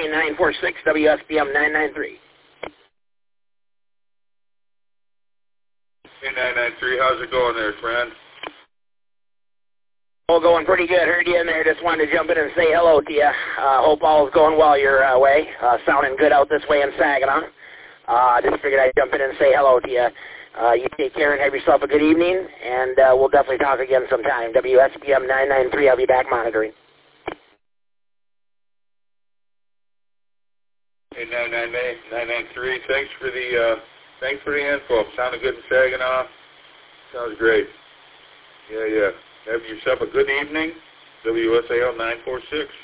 Army 946, WSBM 993. Hey, 993, how's it going there, friend? All going pretty good. Heard you in there. Just wanted to jump in and say hello to you. Hope all is going well your way. Sounding good out this way in Saginaw. Just figured I'd jump in and say hello to you. You take care and have yourself a good evening, and we'll definitely talk again sometime. WSBM 993, I'll be back monitoring. Hey, 993, thanks for the info. Sounded good in Saginaw. Sounds great. Yeah. Have yourself a good evening. WSAL 946.